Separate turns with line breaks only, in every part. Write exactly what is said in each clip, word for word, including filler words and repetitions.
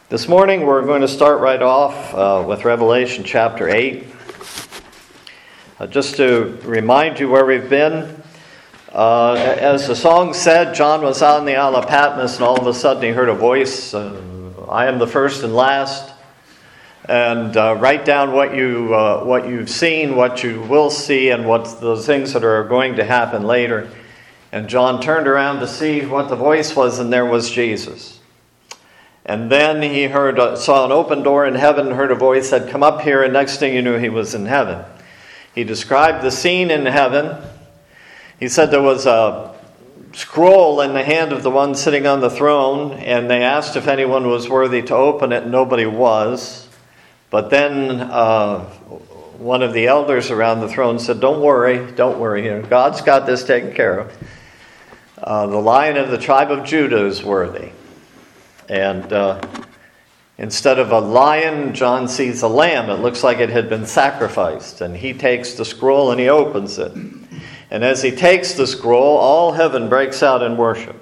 This morning we're going to start right off uh, with Revelation chapter eight. Uh, just to remind you where we've been, uh, as the song said, John was out on the Isle of Patmos and all of a sudden he heard a voice, uh, I am the first and last, and uh, write down what, you, uh, what you've seen, what you will see, and what those things that are going to happen later. And John turned around to see what the voice was, and there was Jesus. And then he heard, uh, saw an open door in heaven, heard a voice said, "Come up here," and next thing you knew, he was in heaven. He described the scene in heaven. He said there was a scroll in the hand of the one sitting on the throne, and they asked if anyone was worthy to open it, and nobody was. But then uh, one of the elders around the throne said, "Don't worry, don't worry. You know, God's got this taken care of. Uh, the Lion of the tribe of Judah is worthy." And uh, instead of a lion, John sees a lamb. It looks like it had been sacrificed. And he takes the scroll and he opens it. And as he takes the scroll, all heaven breaks out in worship.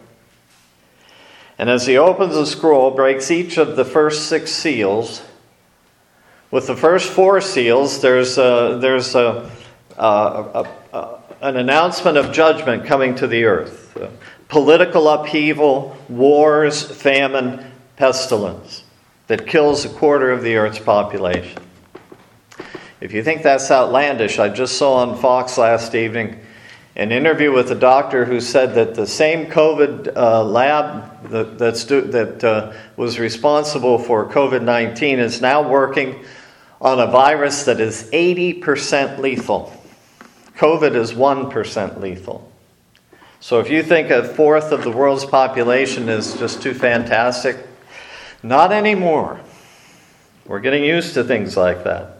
And as he opens the scroll, breaks each of the first six seals. With the first four seals, there's a, there's a, a, a, a, an announcement of judgment coming to the earth. Political upheaval, wars, famine, pestilence that kills a quarter of the earth's population. If you think that's outlandish, I just saw on Fox last evening an interview with a doctor who said that the same COVID uh, lab that, that's, that uh, was responsible for COVID nineteen is now working on a virus that is eighty percent lethal. COVID is one percent lethal. So if you think a fourth of the world's population is just too fantastic, not anymore. We're getting used to things like that.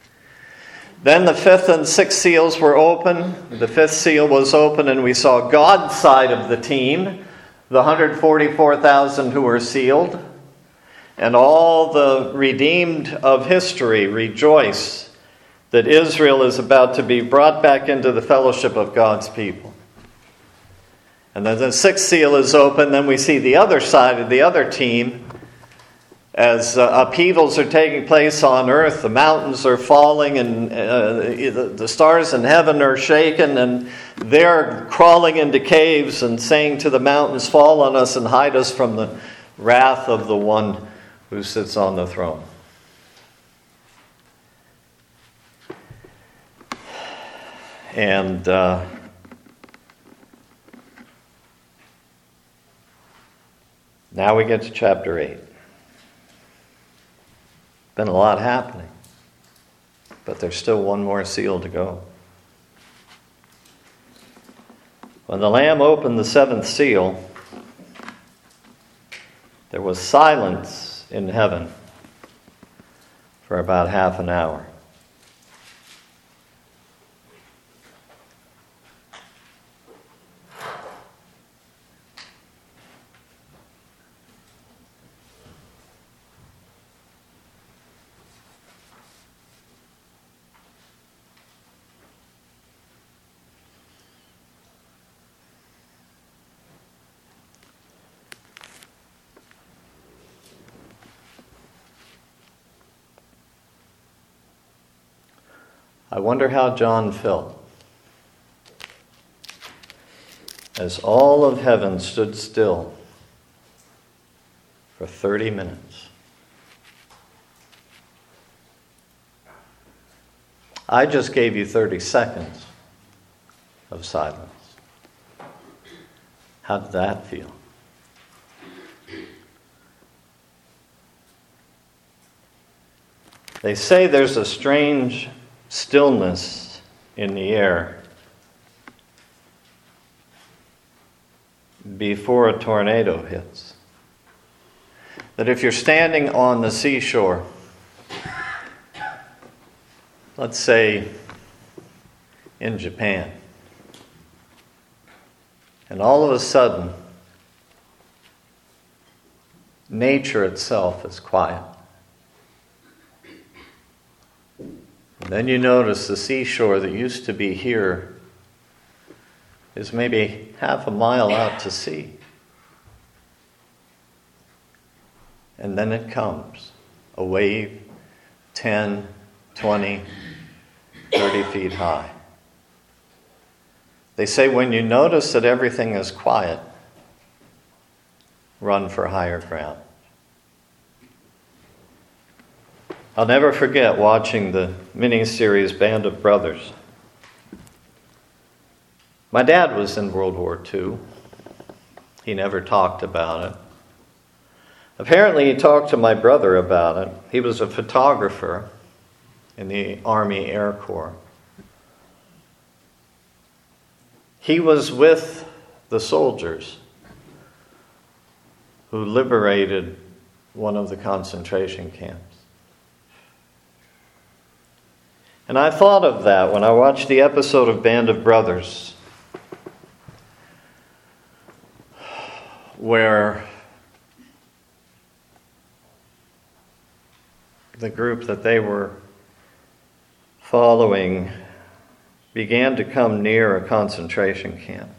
Then the fifth and sixth seals were open. The fifth seal was open and we saw God's side of the team, the one hundred forty-four thousand who were sealed. And all the redeemed of history rejoice that Israel is about to be brought back into the fellowship of God's people. And then the sixth seal is open. Then we see the other side of the other team as uh, upheavals are taking place on earth. The mountains are falling and uh, the stars in heaven are shaken. And they're crawling into caves and saying to the mountains, "Fall on us and hide us from the wrath of the one who sits on the throne." And... Uh, Now we get to chapter eight. Been a lot happening, but there's still one more seal to go. When the Lamb opened the seventh seal, there was silence in heaven for about half an hour. I wonder how John felt as all of heaven stood still for thirty minutes. I just gave you thirty seconds of silence. How did that feel? They say there's a strange stillness in the air before a tornado hits. That if you're standing on the seashore, let's say in Japan, and all of a sudden, nature itself is quiet. And then you notice the seashore that used to be here is maybe half a mile out to sea. And then it comes. A wave, ten, twenty, thirty feet high. They say when you notice that everything is quiet, run for higher ground. I'll never forget watching the miniseries Band of Brothers. My dad was in World War Two. He never talked about it. Apparently, he talked to my brother about it. He was a photographer in the Army Air Corps. He was with the soldiers who liberated one of the concentration camps. And I thought of that when I watched the episode of Band of Brothers, where the group that they were following began to come near a concentration camp.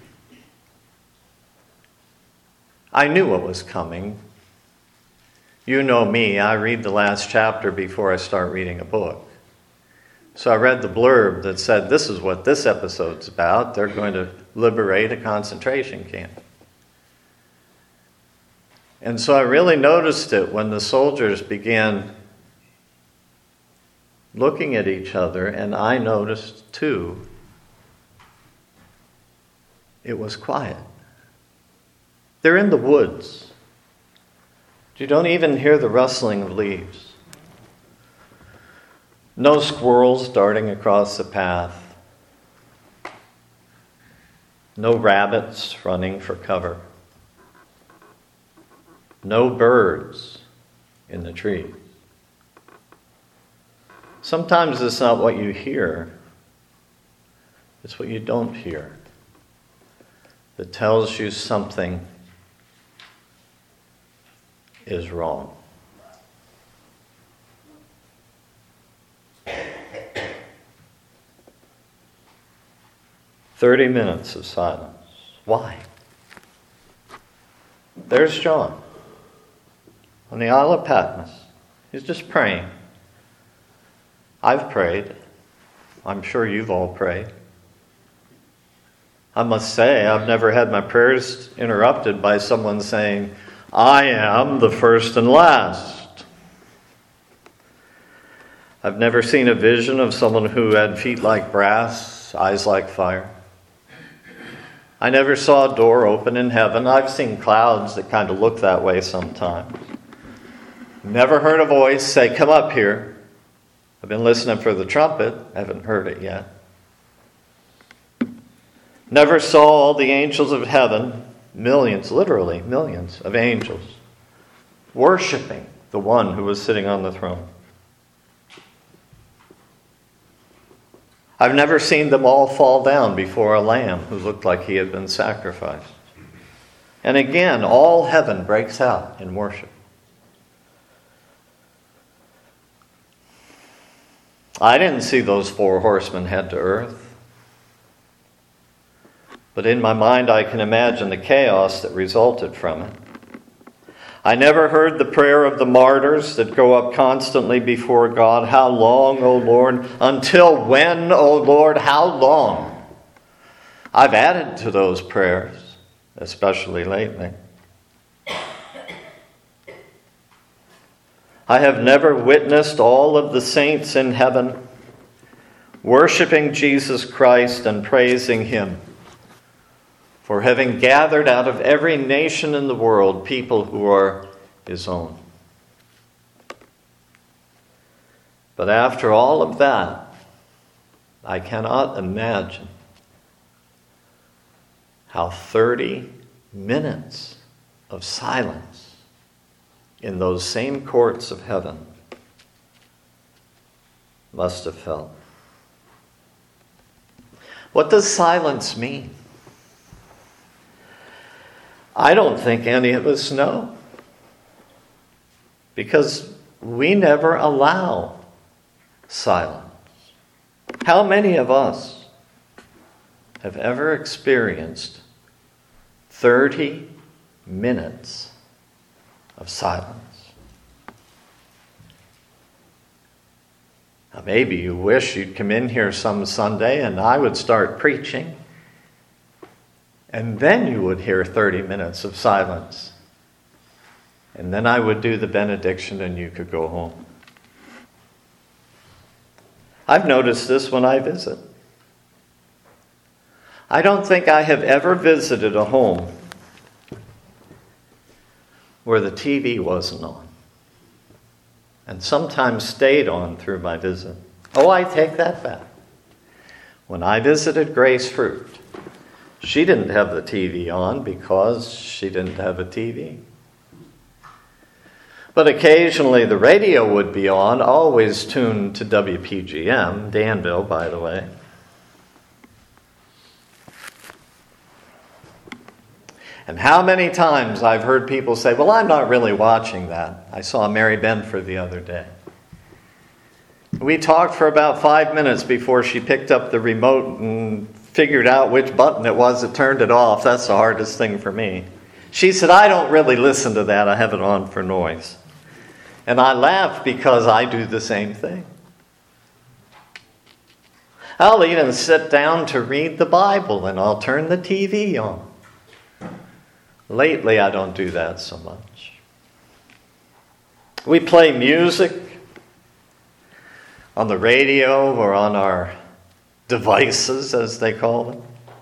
I knew what was coming. You know me, I read the last chapter before I start reading a book. So I read the blurb that said, this is what this episode's about. They're going to liberate a concentration camp. And so I really noticed it when the soldiers began looking at each other, and I noticed too, it was quiet. They're in the woods. You don't even hear the rustling of leaves. No squirrels darting across the path. No rabbits running for cover. No birds in the trees. Sometimes it's not what you hear, it's what you don't hear that tells you something is wrong. Thirty minutes of silence. Why? There's John on the Isle of Patmos. He's just praying. I've prayed. I'm sure you've all prayed. I must say, I've never had my prayers interrupted by someone saying, I am the first and last. I've never seen a vision of someone who had feet like brass, eyes like fire. I never saw a door open in heaven. I've seen clouds that kind of look that way sometimes. Never heard a voice say, come up here. I've been listening for the trumpet. Haven't heard it yet. Never saw all the angels of heaven, millions, literally millions of angels, worshiping the one who was sitting on the throne. I've never seen them all fall down before a lamb who looked like he had been sacrificed. And again, all heaven breaks out in worship. I didn't see those four horsemen head to earth. But in my mind, I can imagine the chaos that resulted from it. I never heard the prayer of the martyrs that go up constantly before God. How long, O Lord? Until when, O Lord? How long? I've added to those prayers, especially lately. I have never witnessed all of the saints in heaven worshiping Jesus Christ and praising Him for having gathered out of every nation in the world people who are His own. But after all of that, I cannot imagine how thirty minutes of silence in those same courts of heaven must have felt. What does silence mean? I don't think any of us know, because we never allow silence. How many of us have ever experienced thirty minutes of silence? Maybe you wish you'd come in here some Sunday and I would start preaching, and then you would hear thirty minutes of silence. And then I would do the benediction and you could go home. I've noticed this when I visit. I don't think I have ever visited a home where the T V wasn't on, and sometimes stayed on through my visit. Oh, I take that back. When I visited Grace Fruit, she didn't have the T V on because she didn't have a T V. But occasionally the radio would be on, always tuned to W P G M, Danville, by the way. And how many times I've heard people say, well, I'm not really watching that. I saw Mary Benford the other day. We talked for about five minutes before she picked up the remote and figured out which button it was that turned it off. That's the hardest thing for me. She said, I don't really listen to that. I have it on for noise. And I laugh because I do the same thing. I'll even sit down to read the Bible and I'll turn the T V on. Lately, I don't do that so much. We play music on the radio or on our devices, as they call them.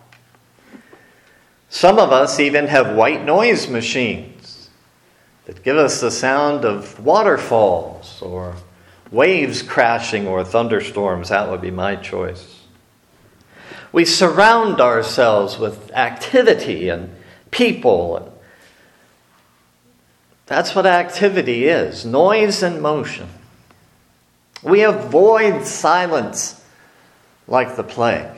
Some of us even have white noise machines that give us the sound of waterfalls or waves crashing or thunderstorms. That would be my choice. We surround ourselves with activity and people. That's what activity is, noise and motion. We avoid silence like the plague.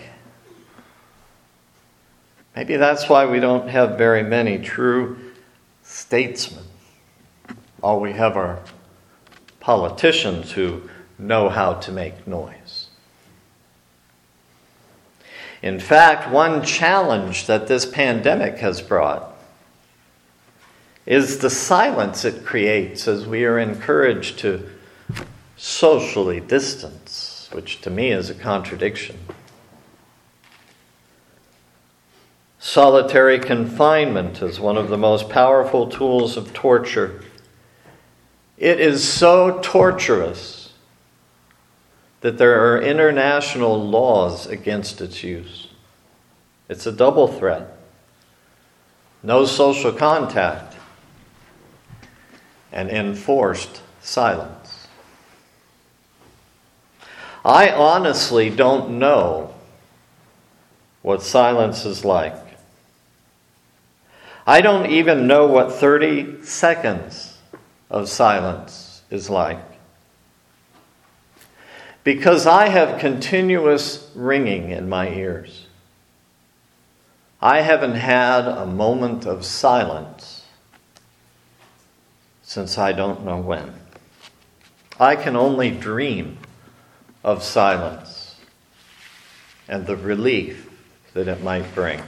Maybe that's why we don't have very many true statesmen. All we have are politicians who know how to make noise. In fact, one challenge that this pandemic has brought is the silence it creates as we are encouraged to socially distance, which to me is a contradiction. Solitary confinement is one of the most powerful tools of torture. It is so torturous that there are international laws against its use. It's a double threat. No social contact and enforced silence. I honestly don't know what silence is like. I don't even know what thirty seconds of silence is like. Because I have continuous ringing in my ears. I haven't had a moment of silence since I don't know when. I can only dream of silence and the relief that it might bring.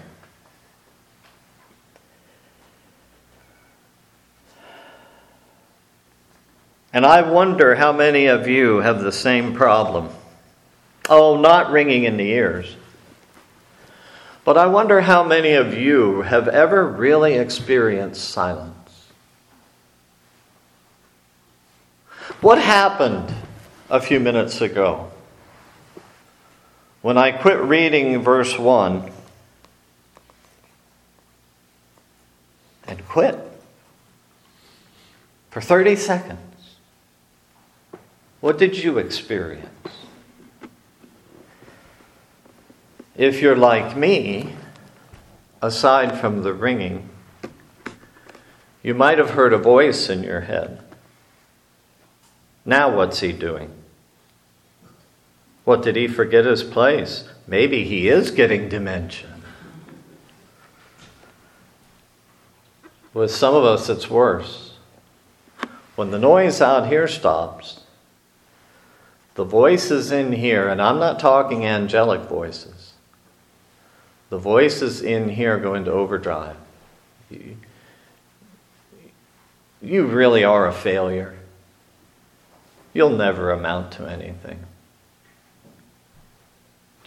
And I wonder how many of you have the same problem. Oh, not ringing in the ears. But I wonder how many of you have ever really experienced silence. What happened a few minutes ago when I quit reading verse one and quit for thirty seconds? What did you experience? If you're like me, aside from the ringing, you might have heard a voice in your head. Now what's he doing? What, did he forget his place? Maybe he is getting dementia. With some of us, it's worse. When the noise out here stops, the voices in here, and I'm not talking angelic voices, the voices in here go into overdrive. You, you really are a failure. You'll never amount to anything.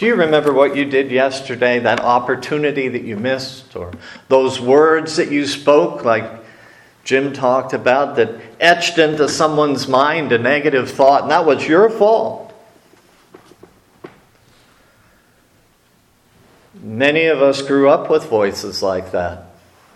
Do you remember what you did yesterday, that opportunity that you missed, or those words that you spoke, like Jim talked about, that etched into someone's mind a negative thought, and that was your fault? Many of us grew up with voices like that.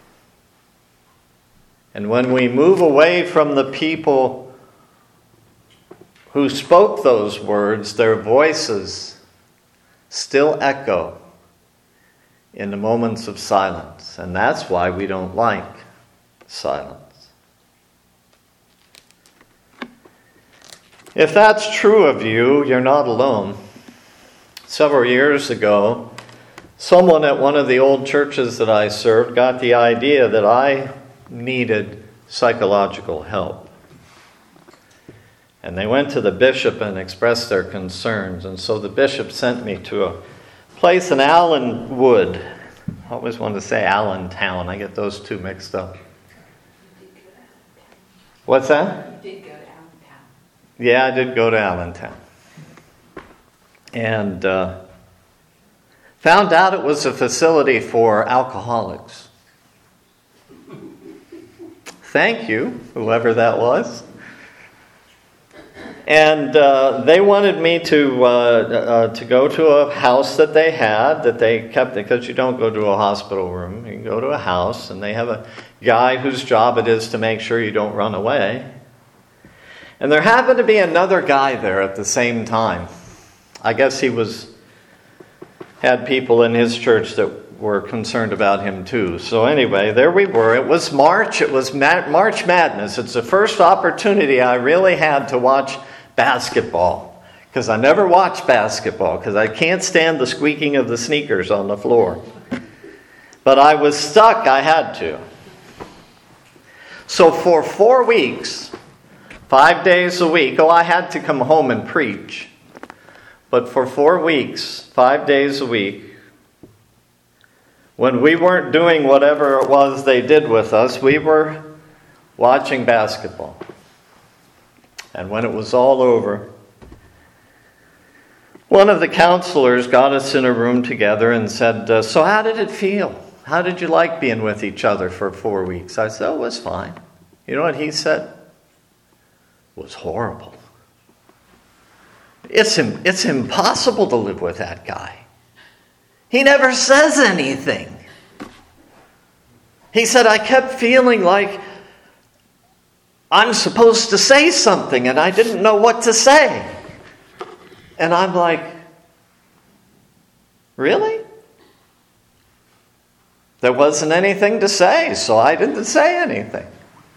And when we move away from the people who spoke those words, their voices still echo in the moments of silence. And that's why we don't like silence. If that's true of you, you're not alone. Several years ago, someone at one of the old churches that I served got the idea that I needed psychological help. And they went to the bishop and expressed their concerns. And so the bishop sent me to a place in Allenwood. I always wanted to say Allentown. I get those two mixed up. What's that?
You did go to Allentown.
Yeah, I did go to Allentown. And uh, found out it was a facility for alcoholics. Thank you, whoever that was. And uh, they wanted me to uh, uh, to go to a house that they had, that they kept, because you don't go to a hospital room. You can go to a house, and they have a guy whose job it is to make sure you don't run away. And there happened to be another guy there at the same time. I guess he was had people in his church that were concerned about him too. So anyway, there we were. It was March. It was Ma- March Madness. It's the first opportunity I really had to watch basketball, because I never watched basketball because I can't stand the squeaking of the sneakers on the floor. But I was stuck. I had to. So for four weeks, five days a week, oh, I had to come home and preach. But for four weeks, five days a week, when we weren't doing whatever it was they did with us, we were watching basketball. And when it was all over, one of the counselors got us in a room together and said, uh, so how did it feel? How did you like being with each other for four weeks? I said, oh, it was fine. You know what he said? It was horrible. It's, it's impossible to live with that guy. He never says anything. He said, I kept feeling like I'm supposed to say something, and I didn't know what to say. And I'm like, really? There wasn't anything to say, so I didn't say anything.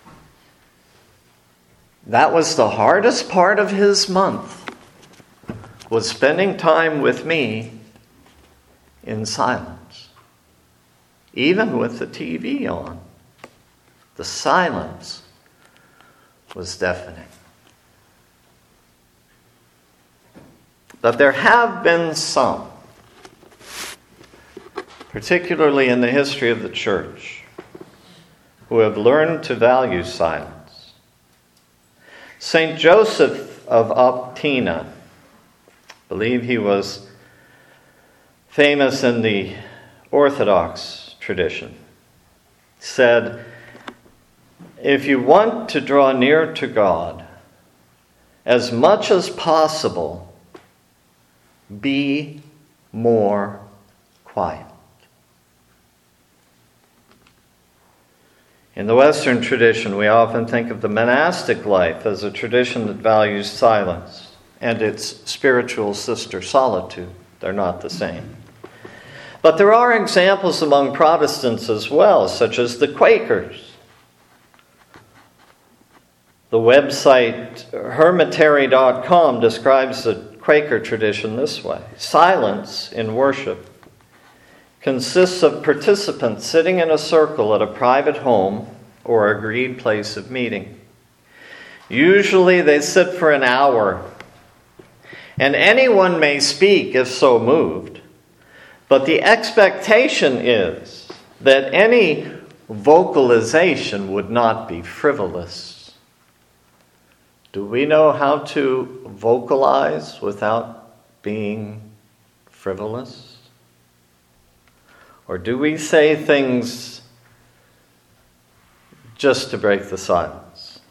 That was the hardest part of his month, was spending time with me in silence. Even with the T V on, the silence was deafening. But there have been some, particularly in the history of the church, who have learned to value silence. Saint Joseph of Optina, I believe he was famous in the Orthodox tradition, said, if you want to draw near to God, as much as possible, be more quiet. In the Western tradition, we often think of the monastic life as a tradition that values silence and its spiritual sister, solitude. They're not the same. But there are examples among Protestants as well, such as the Quakers. The website hermitary dot com describes the Quaker tradition this way. Silence in worship consists of participants sitting in a circle at a private home or agreed place of meeting. Usually they sit for an hour, and anyone may speak if so moved, but the expectation is that any vocalization would not be frivolous. Do we know how to vocalize without being frivolous? Or do we say things just to break the silence?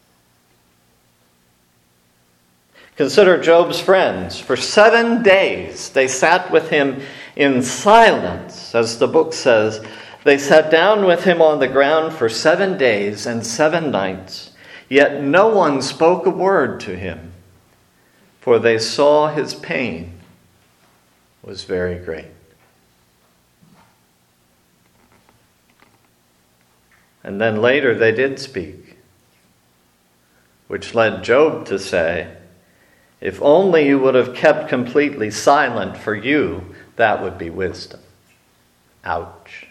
Consider Job's friends. For seven days they sat with him in silence, as the book says. They sat down with him on the ground for seven days and seven nights, yet no one spoke a word to him, for they saw his pain was very great. And then later they did speak, which led Job to say, if only you would have kept completely silent, for you, that would be wisdom. Ouch.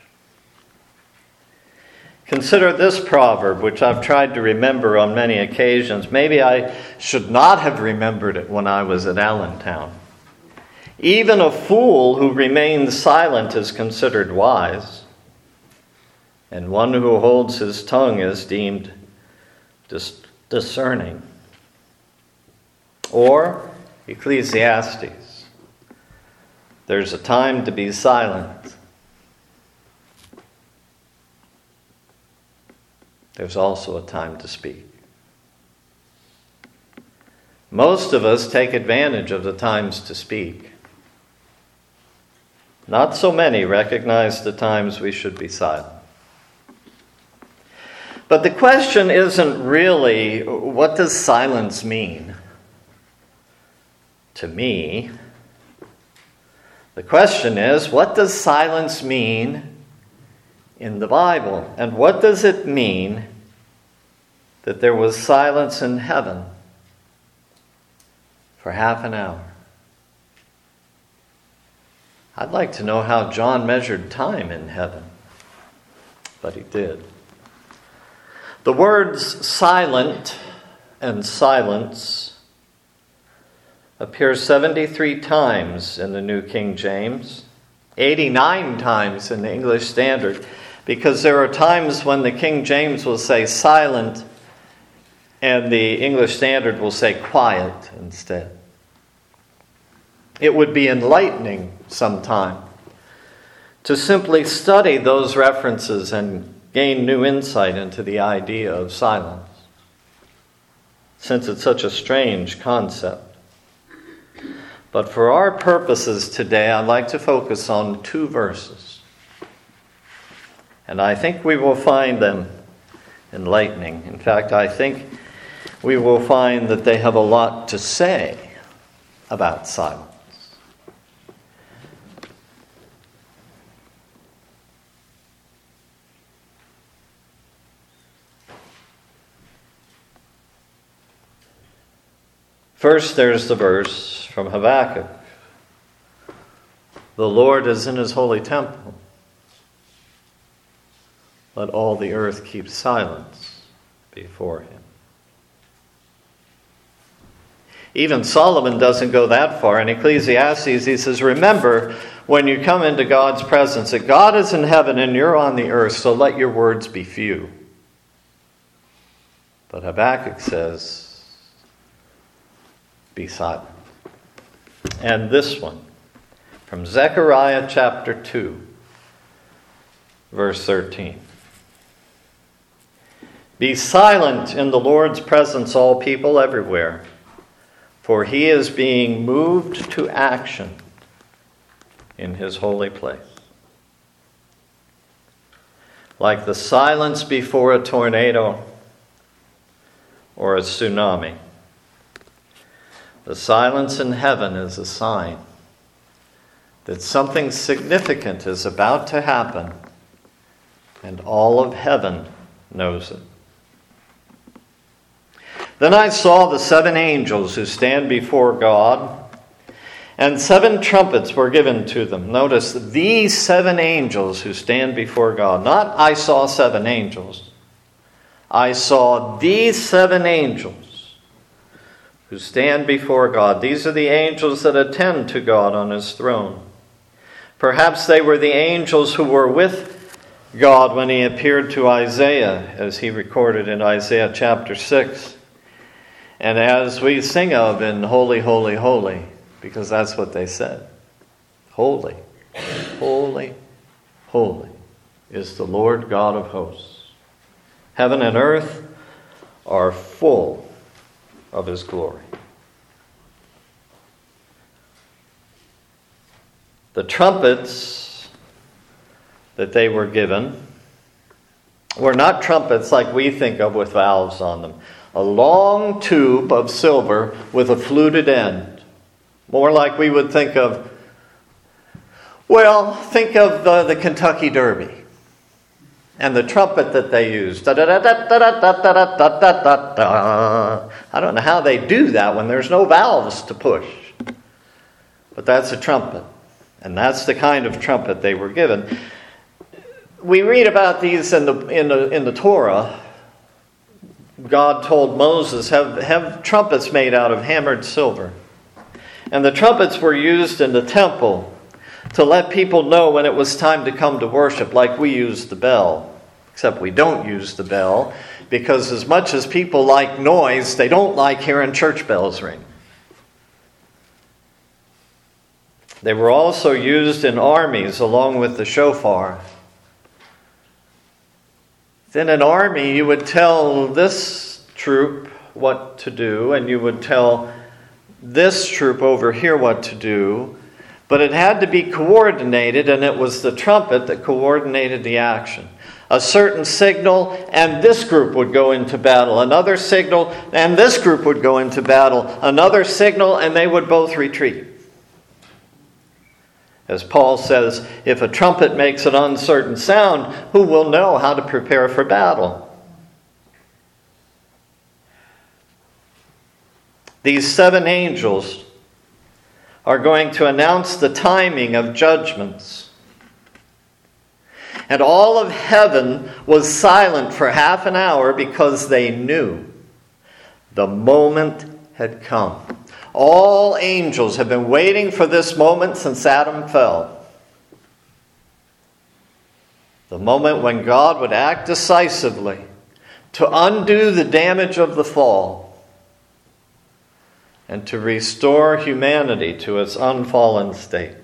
Consider this proverb, which I've tried to remember on many occasions. Maybe I should not have remembered it when I was at Allentown. Even a fool who remains silent is considered wise, and one who holds his tongue is deemed dis- discerning. Or Ecclesiastes, there's a time to be silent. There's also a time to speak. Most of us take advantage of the times to speak. Not so many recognize the times we should be silent. But the question isn't really, what does silence mean? To me, the question is, what does silence mean in the Bible? And what does it mean that there was silence in heaven for half an hour? I'd like to know how John measured time in heaven, but he did. The words silent and silence appear seventy-three times in the New King James, eighty-nine times in the English Standard, because there are times when the King James will say silent and the English Standard will say quiet instead. It would be enlightening sometime to simply study those references and gain new insight into the idea of silence, since it's such a strange concept. But for our purposes today, I'd like to focus on two verses. And I think we will find them enlightening. In fact, I think we will find that they have a lot to say about silence. First, there's the verse from Habakkuk. The Lord is in his holy temple. Let all the earth keep silence before him. Even Solomon doesn't go that far. In Ecclesiastes, he says, remember, when you come into God's presence, that God is in heaven and you're on the earth, so let your words be few. But Habakkuk says, be silent. And this one, from Zechariah chapter two, verse thirteen. Be silent in the Lord's presence, all people everywhere, for he is being moved to action in his holy place. Like the silence before a tornado or a tsunami, the silence in heaven is a sign that something significant is about to happen, and all of heaven knows it. Then I saw the seven angels who stand before God, and seven trumpets were given to them. Notice, these seven angels who stand before God. Not I saw seven angels. I saw these seven angels who stand before God. These are the angels that attend to God on his throne. Perhaps they were the angels who were with God when he appeared to Isaiah, as he recorded in Isaiah chapter six. And as we sing of in Holy, Holy, Holy, because that's what they said. Holy, holy, holy is the Lord God of hosts. Heaven and earth are full of his glory. The trumpets that they were given were not trumpets like we think of with valves on them. A long tube of silver with a fluted end. More like we would think of, well, think of the, the Kentucky Derby and the trumpet that they used. I don't know how they do that when there's no valves to push. But that's a trumpet. And that's the kind of trumpet they were given. We read about these in the in the in the Torah. God told Moses, have, have trumpets made out of hammered silver. And the trumpets were used in the temple to let people know when it was time to come to worship, like we use the bell. Except we don't use the bell, because as much as people like noise, they don't like hearing church bells ring. They were also used in armies along with the shofar. In an army, you would tell this troop what to do, and you would tell this troop over here what to do, but it had to be coordinated, and it was the trumpet that coordinated the action. A certain signal, and this group would go into battle. Another signal, and this group would go into battle. Another signal, and they would both retreat. As Paul says, if a trumpet makes an uncertain sound, who will know how to prepare for battle? These seven angels are going to announce the timing of judgments. And all of heaven was silent for half an hour because they knew the moment had come. All angels have been waiting for this moment since Adam fell. The moment when God would act decisively to undo the damage of the fall and to restore humanity to its unfallen state.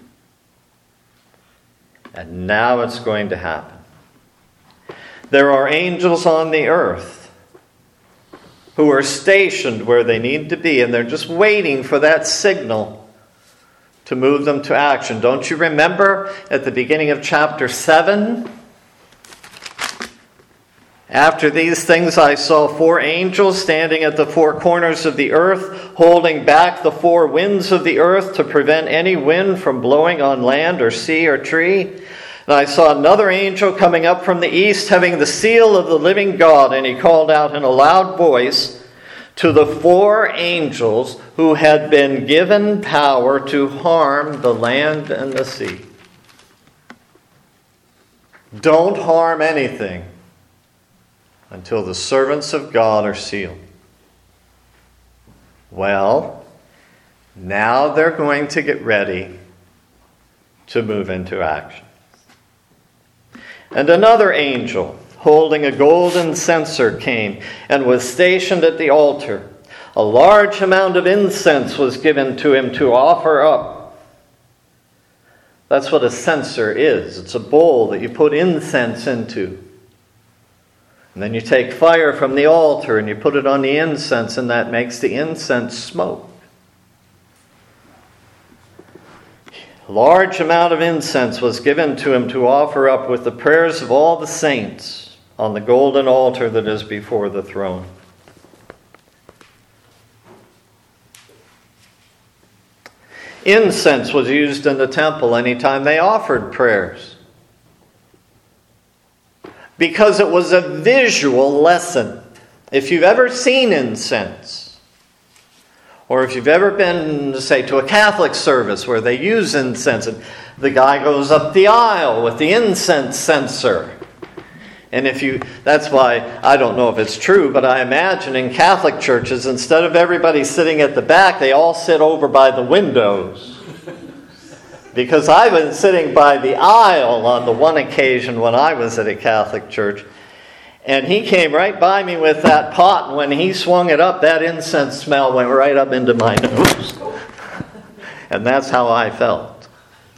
And now it's going to happen. There are angels on the earth who are stationed where they need to be, and they're just waiting for that signal to move them to action. Don't you remember at the beginning of chapter seven? After these things I saw four angels standing at the four corners of the earth, holding back the four winds of the earth to prevent any wind from blowing on land or sea or tree. And I saw another angel coming up from the east, having the seal of the living God, and he called out in a loud voice to the four angels who had been given power to harm the land and the sea. Don't harm anything until the servants of God are sealed. Well, now they're going to get ready to move into action. And another angel, holding a golden censer, came and was stationed at the altar. A large amount of incense was given to him to offer up. That's what a censer is. It's a bowl that you put incense into. And then you take fire from the altar and you put it on the incense, and that makes the incense smoke. A large amount of incense was given to him to offer up with the prayers of all the saints on the golden altar that is before the throne. Incense was used in the temple anytime they offered prayers, because it was a visual lesson. If you've ever seen incense, or if you've ever been, say, to a Catholic service where they use incense, and the guy goes up the aisle with the incense censer. And if you, that's why, I don't know if it's true, but I imagine in Catholic churches, instead of everybody sitting at the back, they all sit over by the windows. Because I've been sitting by the aisle on the one occasion when I was at a Catholic church, and he came right by me with that pot, and when he swung it up, that incense smell went right up into my nose. And that's how I felt.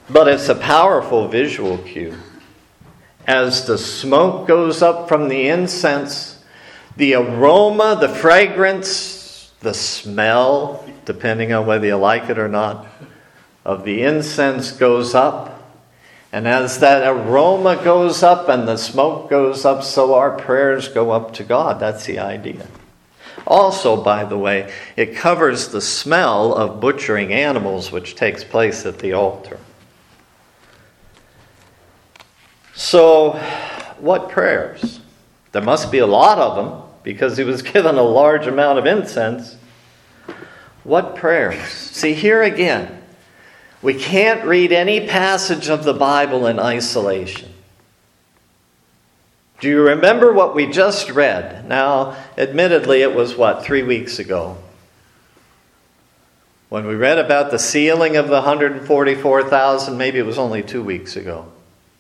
but it's a powerful visual cue. As the smoke goes up from the incense, the aroma, the fragrance, the smell, depending on whether you like it or not, of the incense goes up. And as that aroma goes up and the smoke goes up, so our prayers go up to God. That's the idea. Also, by the way, it covers the smell of butchering animals, which takes place at the altar. So, what prayers? There must be a lot of them, because he was given a large amount of incense. What prayers? See, here again, we can't read any passage of the Bible in isolation. Do you remember what we just read? Now, admittedly, it was what, three weeks ago? When we read about the sealing of the one hundred forty-four thousand, maybe it was only two weeks ago.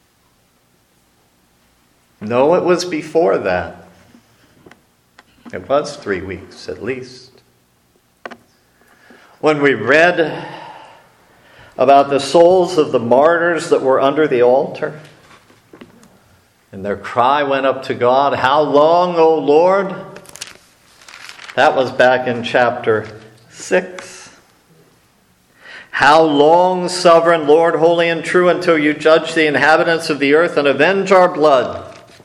No, it was before that. It was three weeks at least. When we read about the souls of the martyrs that were under the altar, and their cry went up to God, "How long, O Lord?" That was back in chapter six. "How long, sovereign Lord, holy and true, until you judge the inhabitants of the earth and avenge our blood?"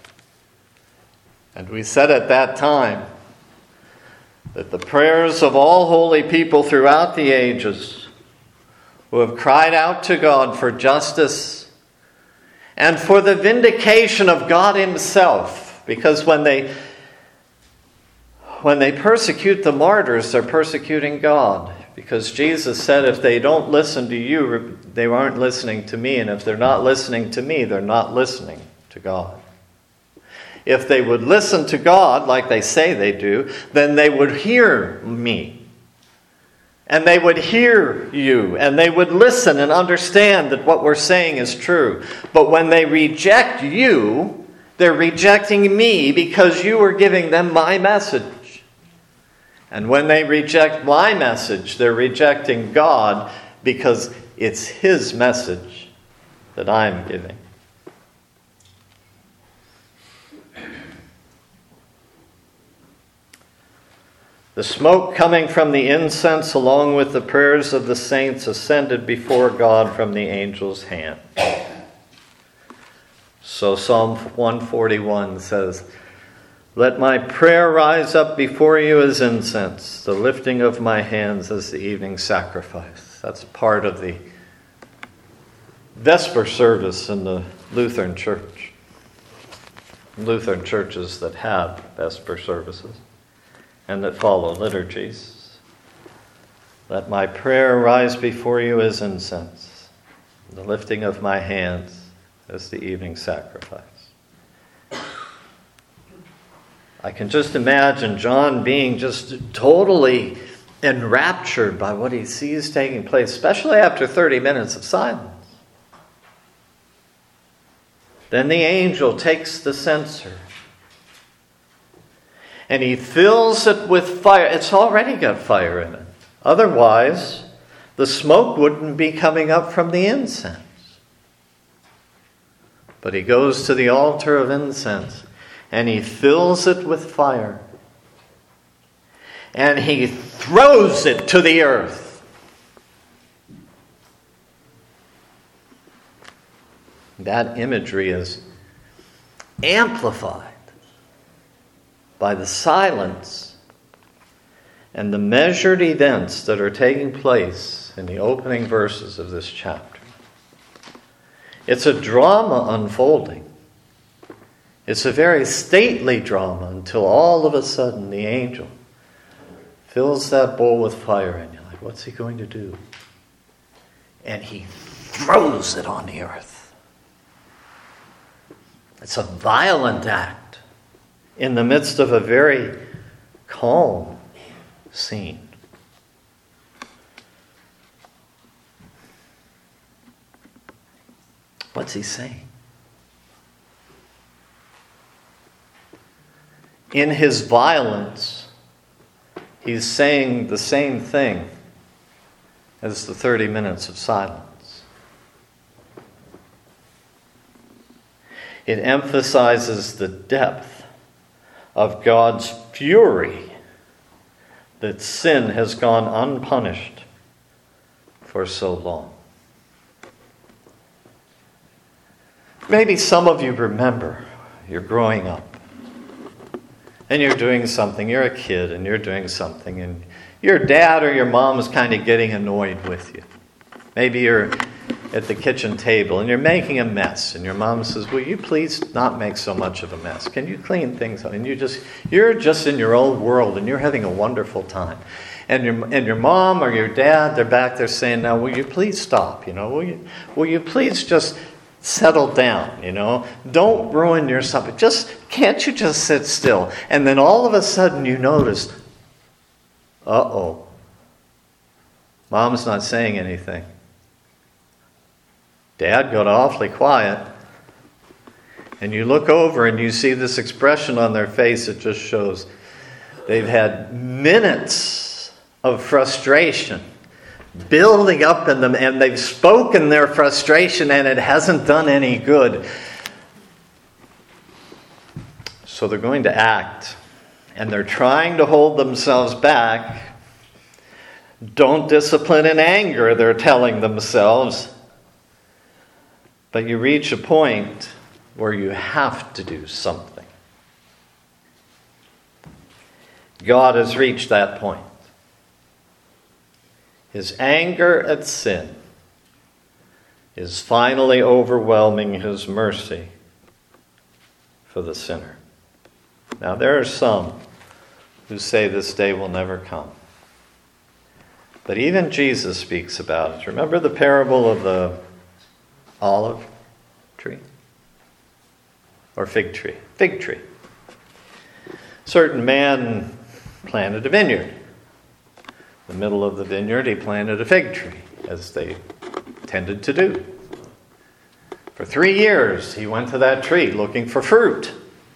And we said at that time that the prayers of all holy people throughout the ages who have cried out to God for justice and for the vindication of God Himself, because when they when they persecute the martyrs, they're persecuting God, because Jesus said, if they don't listen to you, they aren't listening to me, and if they're not listening to me, they're not listening to God. If they would listen to God like they say they do, then they would hear me. And they would hear you. And they would listen and understand that what we're saying is true. But when they reject you, they're rejecting me because you are giving them my message. And when they reject my message, they're rejecting God because it's His message that I'm giving. The smoke coming from the incense along with the prayers of the saints ascended before God from the angel's hand. So Psalm one forty-one says, "Let my prayer rise up before you as incense, the lifting of my hands as the evening sacrifice." That's part of the Vesper service in the Lutheran Church. Lutheran churches that have Vesper services and that follow liturgies. "Let my prayer rise before you as incense, the lifting of my hands as the evening sacrifice." I can just imagine John being just totally enraptured by what he sees taking place, especially after thirty minutes of silence. Then the angel takes the censer and he fills it with fire. It's already got fire in it. Otherwise, the smoke wouldn't be coming up from the incense. But he goes to the altar of incense and he fills it with fire. And he throws it to the earth. That imagery is amplified by the silence and the measured events that are taking place in the opening verses of this chapter. It's a drama unfolding. It's a very stately drama until all of a sudden the angel fills that bowl with fire and you're like, what's he going to do? And he throws it on the earth. It's a violent act in the midst of a very calm scene. What's he saying? In his violence, he's saying the same thing as the thirty minutes of silence. It emphasizes the depth of God's fury that sin has gone unpunished for so long. Maybe some of you remember you're growing up and you're doing something, you're a kid and you're doing something, and your dad or your mom is kind of getting annoyed with you. Maybe you're at the kitchen table and you're making a mess, and your mom says, will you please not make so much of a mess? Can you clean things up? And you just, you're just in your own world and you're having a wonderful time. And your and your mom or your dad, they're back there saying, now will you please stop? You know, will you will you please just settle down, you know? Don't ruin your supper. Just, can't you just sit still? And then all of a sudden you notice, uh-oh, Mom's not saying anything. Dad got awfully quiet. And you look over and you see this expression on their face. It just shows they've had minutes of frustration building up in them, and they've spoken their frustration and it hasn't done any good. So they're going to act, and they're trying to hold themselves back. Don't discipline in anger, they're telling themselves. But you reach a point where you have to do something. God has reached that point. His anger at sin is finally overwhelming his mercy for the sinner. Now, there are some who say this day will never come. But even Jesus speaks about it. Remember the parable of the olive tree? Or fig tree? Fig tree. Certain man planted a vineyard. In the middle of the vineyard, he planted a fig tree, as they tended to do. For three years, he went to that tree looking for fruit.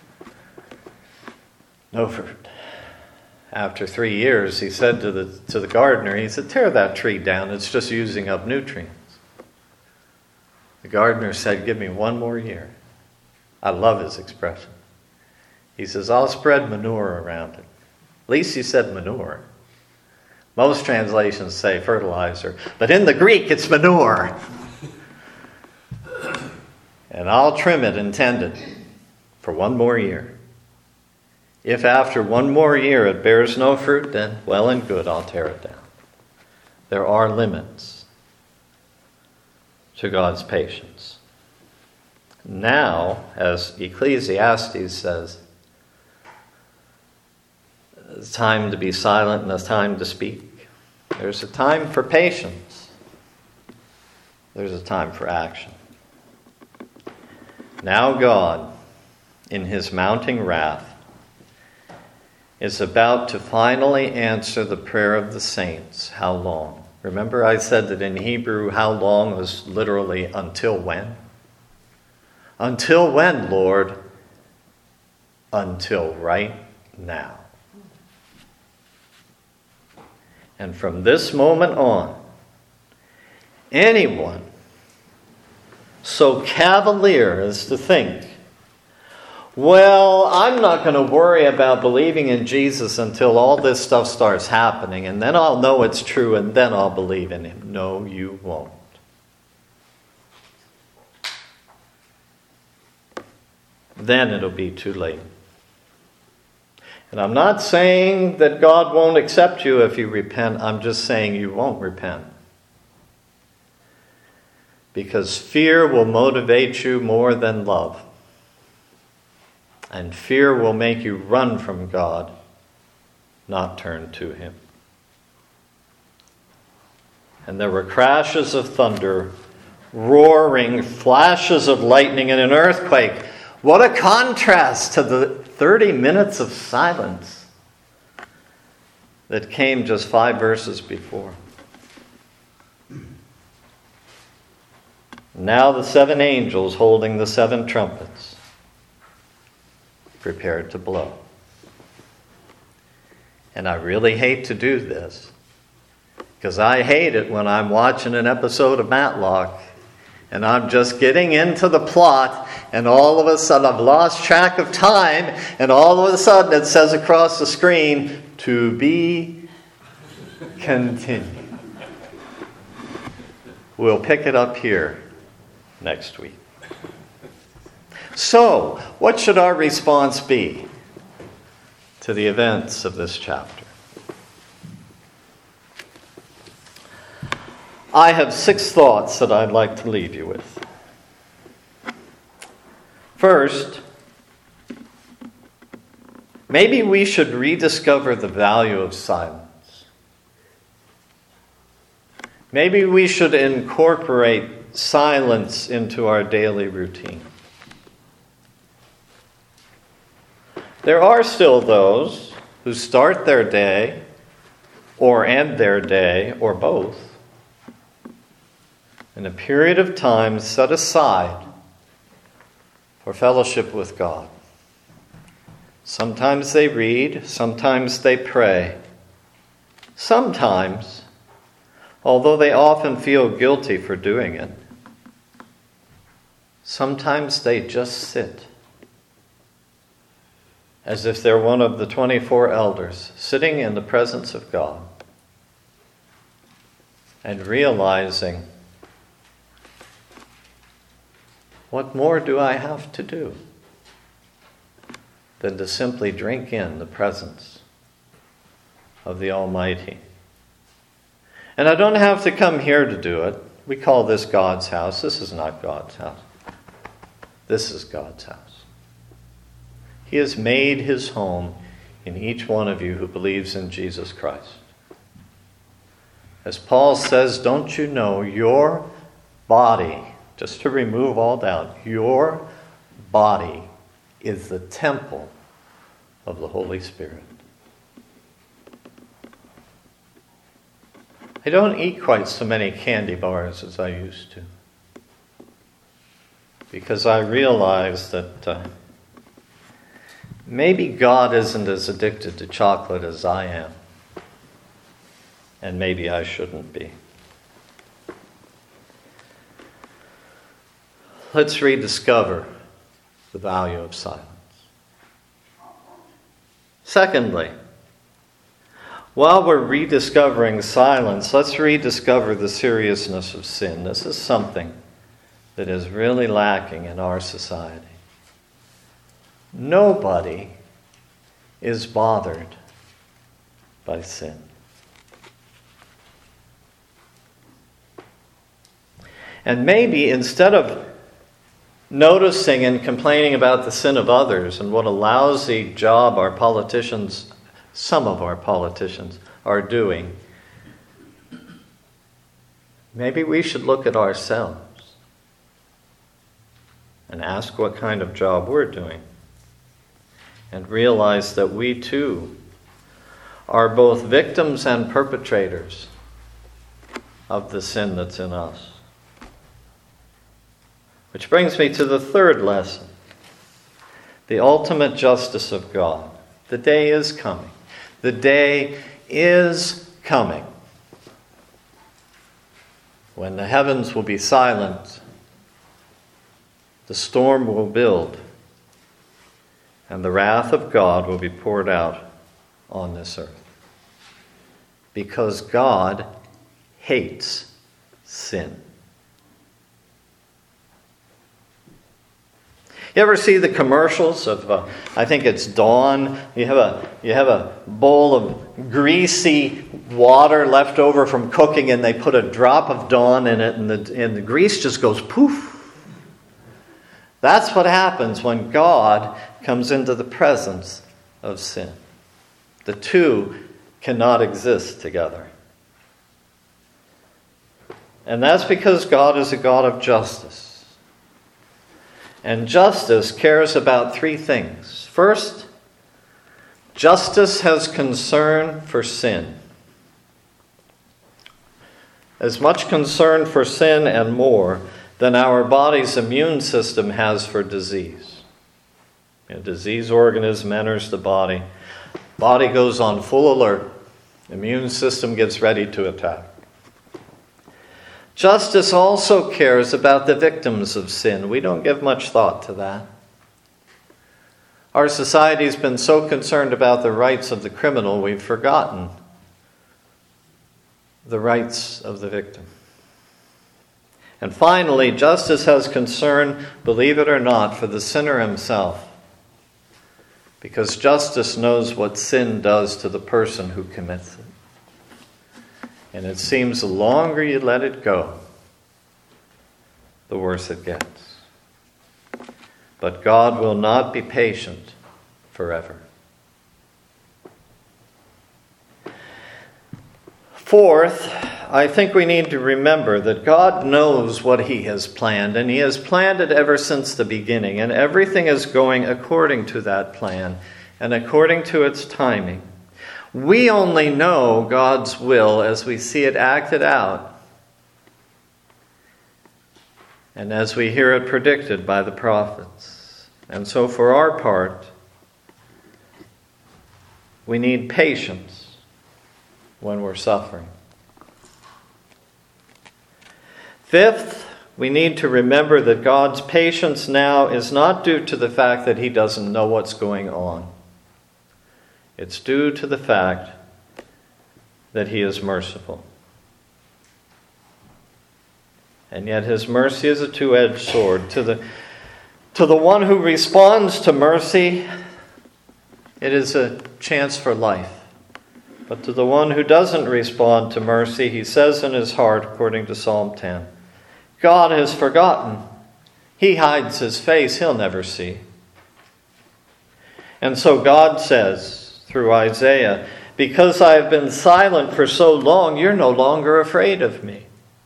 No fruit. After three years, he said to the to the gardener, he said, tear that tree down. It's just using up nutrients. The gardener said, give me one more year. I love his expression. He says, I'll spread manure around it. At least he said manure. Most translations say fertilizer, but in the Greek it's manure. And I'll trim it and tend it for one more year. If after one more year it bears no fruit, then well and good, I'll tear it down. There are limits to God's patience. Now, as Ecclesiastes says, it's time to be silent and it's time to speak. There's a time for patience. There's a time for action. Now God, in his mounting wrath, is about to finally answer the prayer of the saints. How long? Remember I said that in Hebrew, how long was literally until when? Until when, Lord? Until right now. And from this moment on, anyone so cavalier as to think, well, I'm not going to worry about believing in Jesus until all this stuff starts happening, and then I'll know it's true, and then I'll believe in him. No, you won't. Then it'll be too late. And I'm not saying that God won't accept you if you repent. I'm just saying you won't repent. Because fear will motivate you more than love. And fear will make you run from God, not turn to him. And there were crashes of thunder, roaring, flashes of lightning, and an earthquake. What a contrast to the thirty minutes of silence that came just five verses before. Now the seven angels holding the seven trumpets prepared to blow. And I really hate to do this, because I hate it when I'm watching an episode of Matlock and I'm just getting into the plot, and all of a sudden I've lost track of time, and all of a sudden it says across the screen, to be continued. We'll pick it up here next week. So, what should our response be to the events of this chapter? I have six thoughts that I'd like to leave you with. First, maybe we should rediscover the value of silence. Maybe we should incorporate silence into our daily routine. There are still those who start their day or end their day or both in a period of time set aside for fellowship with God. Sometimes they read, sometimes they pray. Sometimes, although they often feel guilty for doing it, sometimes they just sit as if they're one of the twenty-four elders sitting in the presence of God and realizing, what more do I have to do than to simply drink in the presence of the Almighty? And I don't have to come here to do it. We call this God's house. This is not God's house. This is God's house. He has made his home in each one of you who believes in Jesus Christ. As Paul says, don't you know your body, just to remove all doubt, your body is the temple of the Holy Spirit. I don't eat quite so many candy bars as I used to, because I realize that uh, maybe God isn't as addicted to chocolate as I am, and maybe I shouldn't be. Let's rediscover the value of silence. Secondly, while we're rediscovering silence, let's rediscover the seriousness of sin. This is something that is really lacking in our society. Nobody is bothered by sin. And maybe instead of noticing and complaining about the sin of others and what a lousy job our politicians, some of our politicians, are doing, maybe we should look at ourselves and ask what kind of job we're doing and realize that we too are both victims and perpetrators of the sin that's in us. Which brings me to the third lesson, the ultimate justice of God. The day is coming. The day is coming when the heavens will be silent, the storm will build, and the wrath of God will be poured out on this earth. Because God hates sin. You ever see the commercials of, uh, I think it's Dawn, you have a you have a bowl of greasy water left over from cooking and they put a drop of Dawn in it and the, and the grease just goes poof. That's what happens when God comes into the presence of sin. The two cannot exist together. And that's because God is a God of justice. And justice cares about three things. First, justice has concern for sin. As much concern for sin and more than our body's immune system has for disease. A disease organism enters the body. Body goes on full alert. Immune system gets ready to attack. Justice also cares about the victims of sin. We don't give much thought to that. Our society's been so concerned about the rights of the criminal, we've forgotten the rights of the victim. And finally, justice has concern, believe it or not, for the sinner himself. Because justice knows what sin does to the person who commits it. And it seems the longer you let it go, the worse it gets. But God will not be patient forever. Fourth, I think we need to remember that God knows what He has planned, and He has planned it ever since the beginning, and everything is going according to that plan and according to its timing. We only know God's will as we see it acted out and as we hear it predicted by the prophets. And so for our part, we need patience when we're suffering. Fifth, we need to remember that God's patience now is not due to the fact that He doesn't know what's going on. It's due to the fact that He is merciful. And yet His mercy is a two-edged sword. To the, to the one who responds to mercy, it is a chance for life. But to the one who doesn't respond to mercy, he says in his heart, according to Psalm ten, God has forgotten. He hides His face, He'll never see. And so God says, through Isaiah, because I have been silent for so long, you're no longer afraid of me.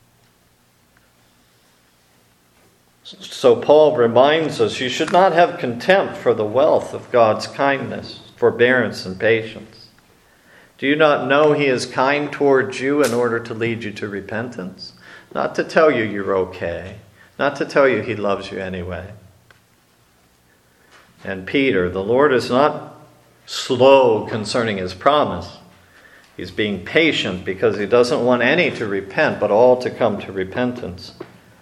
So Paul reminds us, you should not have contempt for the wealth of God's kindness, forbearance, and patience. Do you not know He is kind towards you in order to lead you to repentance? Not to tell you you're okay, not to tell you He loves you anyway. And Peter, the Lord is not slow concerning His promise. He's being patient because He doesn't want any to repent, but all to come to repentance.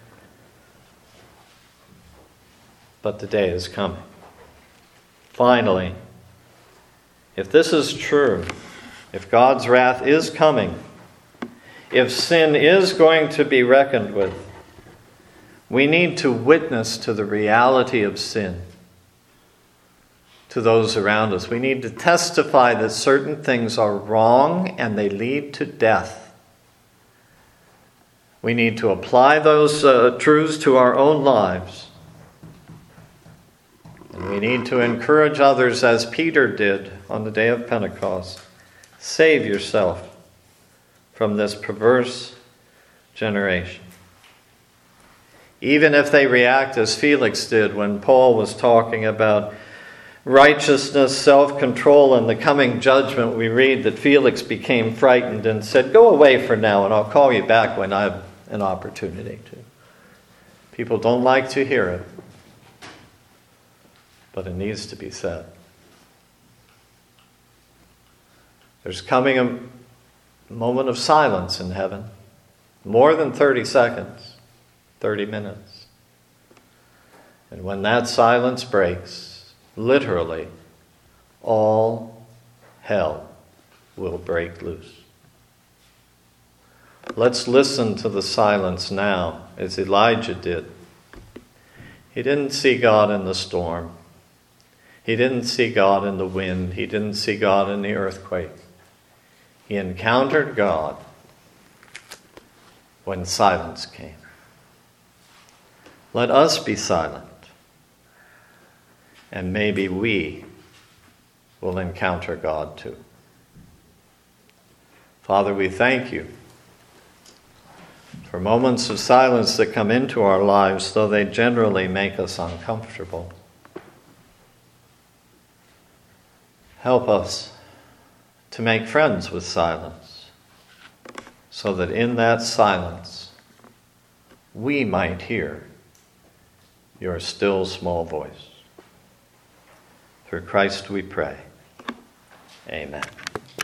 But the day is coming. Finally, if this is true, if God's wrath is coming, if sin is going to be reckoned with, we need to witness to the reality of sin to those around us. We need to testify that certain things are wrong and they lead to death. We need to apply those uh, truths to our own lives. And we need to encourage others as Peter did on the day of Pentecost. Save yourself from this perverse generation. Even if they react as Felix did when Paul was talking about righteousness, self-control, and the coming judgment, we read that Felix became frightened and said, go away for now and I'll call you back when I have an opportunity to. People don't like to hear it, but it needs to be said. There's coming a moment of silence in heaven, more than thirty seconds, thirty minutes. And when that silence breaks, literally, all hell will break loose. Let's listen to the silence now, as Elijah did. He didn't see God in the storm. He didn't see God in the wind. He didn't see God in the earthquake. He encountered God when silence came. Let us be silent. And maybe we will encounter God too. Father, we thank you for moments of silence that come into our lives, though they generally make us uncomfortable. Help us to make friends with silence, so that in that silence we might hear your still small voice. Through Christ we pray. Amen.